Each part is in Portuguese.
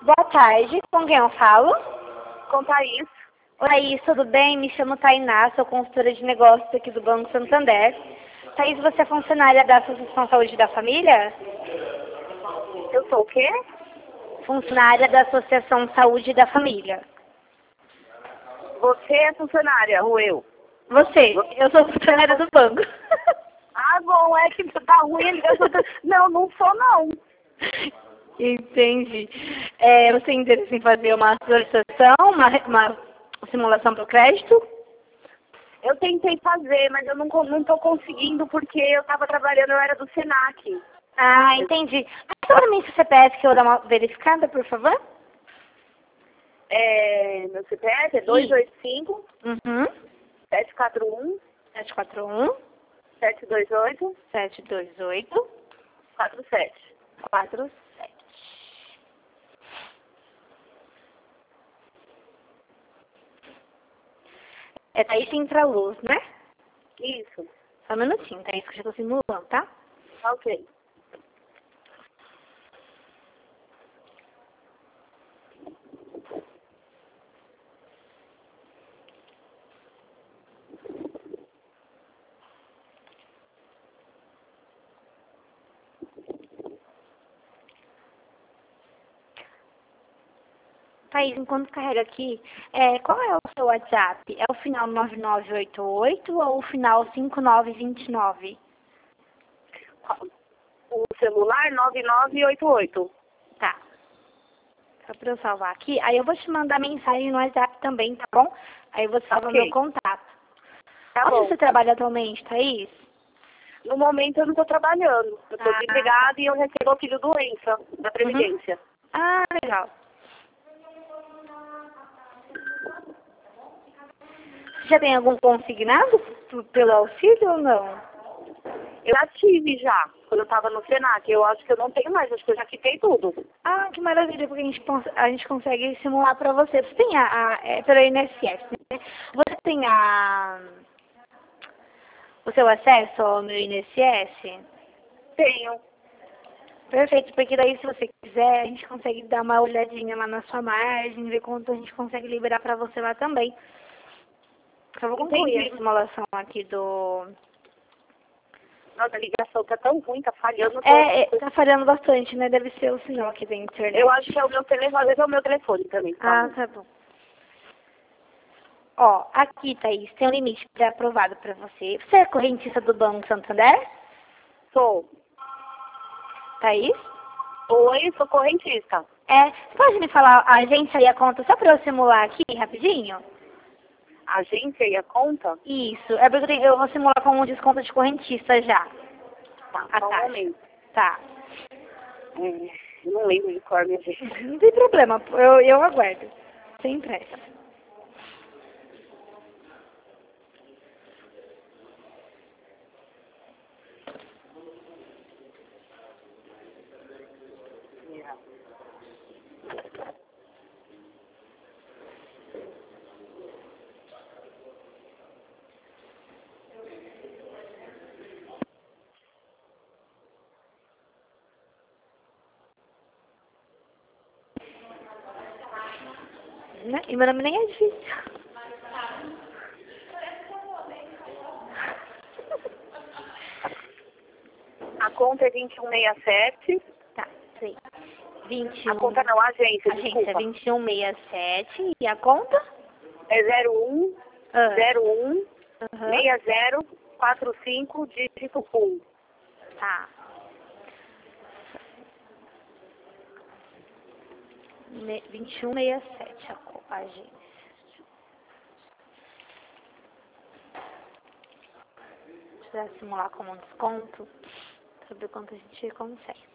Boa tarde, com quem eu falo? Com Thaís. Oi, Thaís, tudo bem? Me chamo Tainá, sou consultora de negócios aqui do Banco Santander. Thaís, você é funcionária da Associação Saúde da Família? Eu sou o quê? Funcionária da Associação Saúde da Família. Você é funcionária, ou eu? Você, eu sou funcionária do banco. Ah, bom, é que tá ruim a ligação. Não, não sou não. Entendi. Você interessa em fazer uma solicitação, uma simulação para o crédito? Eu tentei fazer, mas eu não tô conseguindo porque eu tava trabalhando, eu era do Senac. Ah, entendi. Passa para mim seu CPF que eu vou dar uma verificada, por favor. Meu CPF é 285 Uhum. 741 741 728 728 47. 47. É Thaís Intraluz, né? Isso. Só um minutinho, Thaís, que eu já tô simulando, tá? Ok. Thaís, enquanto carrega aqui, qual é o seu WhatsApp? É o final 9988 ou o final 5929? O celular 9988. Tá. Só pra eu salvar aqui. Aí eu vou te mandar mensagem no WhatsApp também, tá bom? Aí você salva Ok. meu contato. Tá Onde bom. você trabalha atualmente, Thaís? No momento eu não tô trabalhando. Eu tô Ah. desempregada e eu recebo auxílio doença da Previdência. Ah, legal. Você já tem algum consignado pelo auxílio ou não? Eu já tive já, quando eu tava no Senac. Eu acho que eu não tenho mais, acho que eu já quitei tudo. Ah, que maravilha, porque a gente consegue simular para você. Você tem pelo INSS, né? Você tem o seu acesso ao meu INSS? Tenho. Perfeito, porque daí se você quiser, a gente consegue dar uma olhadinha lá na sua margem, ver quanto a gente consegue liberar para você lá também. Só vou concluir Entendi. a simulação aqui do... Nossa, a ligação tá tão ruim, tá falhando. Tô... Tá falhando bastante, né? Deve ser o sinal aqui da internet. Eu acho que é o meu telefone, às vezes é o meu telefone também. Ah, tá bom. Ó, aqui, Thaís, tem um limite pré-aprovado para você. Você é correntista do Banco Santander? Sou. Thaís? Oi, sou correntista. Você pode me falar a agência e a conta só para eu simular aqui, rapidinho? Agência e a conta? Isso, é porque eu vou simular com um desconto de correntista já. Tá, A só um taxa. momento. Tá. Eu não lembro de cor, minha gente. Não tem problema, eu aguardo. Sem pressa. Né? E meu nome nem é difícil. A conta é 2167. Tá, sei. A 21. conta não, a agência, Agência desculpa. 2167. E a conta? É 01 Ah. 01 Aham. 6045 dígito 1. Tá. 2167 a agência. Deixa eu simular como um desconto. Pra ver quanto a gente consegue.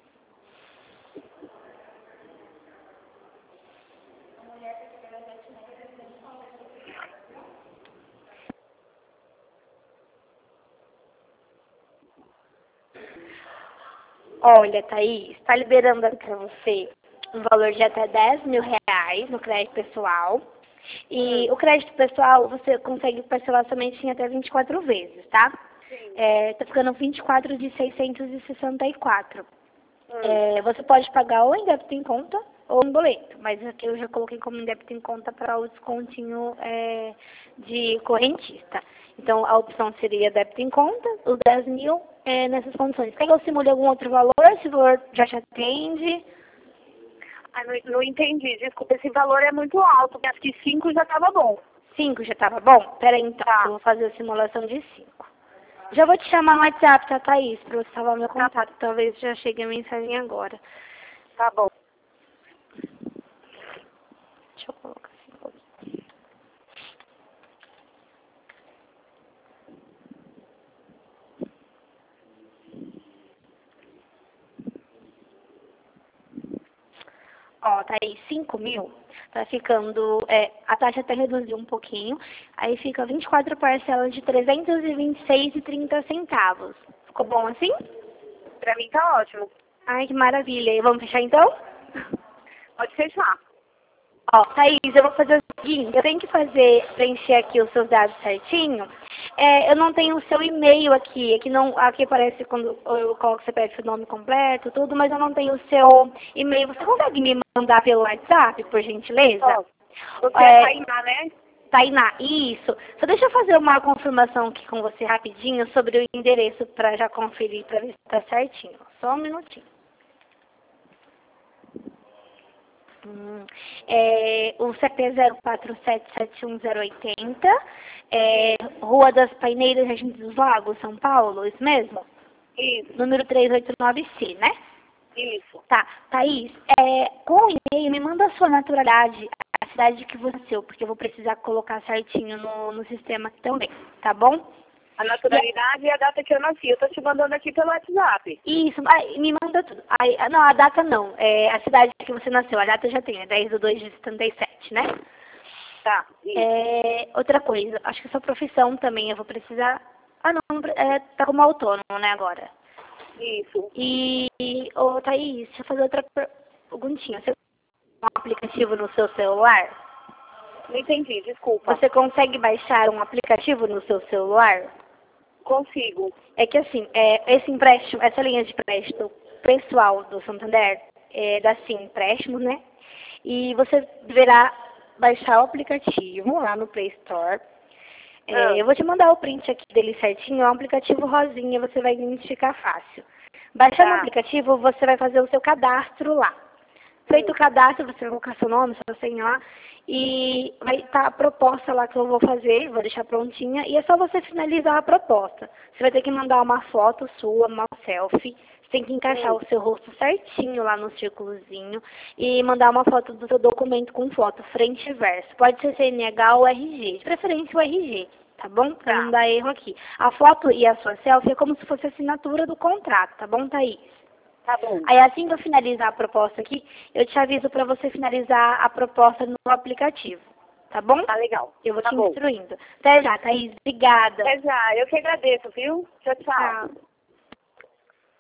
Olha, Thaís, está liberando para você um valor de até R$ 10.000 no crédito pessoal. E o crédito pessoal você consegue parcelar somente em até 24 vezes, tá? Sim. Tá ficando 24 de 664. Você pode pagar ou em débito em conta ou em boleto. Mas aqui eu já coloquei como débito em conta para o descontinho de correntista. Então, a opção seria débito em conta, os 10 mil nessas condições. Quer que eu simule algum outro valor? Esse valor já te atende? Ah, não entendi. Desculpa, esse valor é muito alto. Acho que 5 já estava bom. 5 já estava bom? Pera aí, então, Tá. eu vou fazer a simulação de 5. Já vou te chamar no WhatsApp, tá, Thaís? Pra você salvar meu contato. Talvez já chegue a mensagem agora. Tá bom. Deixa eu colocar assim. Ó, tá aí 5 mil, tá ficando, a taxa até reduziu um pouquinho, aí fica 24 parcelas de 326,30 centavos. Ficou bom assim? Pra mim tá ótimo. Ai, que maravilha. E vamos fechar então? Pode fechar. Ó, Thaís, eu vou fazer o seguinte, eu tenho que preencher aqui os seus dados certinho. Eu não tenho o seu e-mail aqui, aqui aparece quando eu coloco CPF, o nome completo, tudo, mas eu não tenho o seu e-mail. Você consegue me mandar pelo WhatsApp, por gentileza? Ó, você é Tainá, né? Tainá, isso. Só deixa eu fazer uma confirmação aqui com você rapidinho sobre o endereço para já conferir, para ver se tá certinho. Só um minutinho. O CP 04771080, Rua das Paineiras, Jardim dos Lagos, São Paulo, isso mesmo? Isso, Número 389C, né? isso. Tá, Thaís, com o e-mail me manda a sua naturalidade, a cidade que você nasceu, porque eu vou precisar colocar certinho no sistema aqui também, tá bom? A naturalidade e a data que eu nasci. Eu tô te mandando aqui pelo WhatsApp. Isso, me manda tudo. Não, a data não, a cidade que você nasceu, a data já tem, é 10/2/77, né? Tá, isso. Outra coisa, acho que a sua profissão também eu vou precisar. Não, tá como autônomo, né, agora? Isso. Ô, Thaís, deixa eu fazer outra perguntinha. Você tem um aplicativo no seu celular? Não entendi, desculpa. Você consegue baixar um aplicativo no seu celular? Consigo. É que assim, esse empréstimo, essa linha de empréstimo pessoal do Santander da Sim Empréstimos, né? E você deverá baixar o aplicativo lá no Play Store. Eu vou te mandar o print aqui dele certinho, é um aplicativo rosinha, você vai identificar fácil. Baixando o aplicativo, você vai fazer o seu cadastro lá. Feito o cadastro, você vai colocar seu nome, sua senha lá, e vai estar a proposta lá que eu vou fazer, vou deixar prontinha, e é só você finalizar a proposta. Você vai ter que mandar uma foto sua, uma selfie, você tem que encaixar o seu rosto certinho lá no círculozinho, e mandar uma foto do seu documento com foto, frente e verso. Pode ser CNH ou RG, de preferência o RG, tá bom? Pra não dar erro aqui. A foto e a sua selfie é como se fosse a assinatura do contrato, tá bom, Thaís? Tá bom. Aí assim que eu finalizar a proposta aqui, eu te aviso para você finalizar a proposta no aplicativo. Tá bom? Tá legal. Eu vou Tá te bom. instruindo. Até já, Thaís. Obrigada. Até já. Eu que agradeço, viu? Tchau, tchau. Tchau.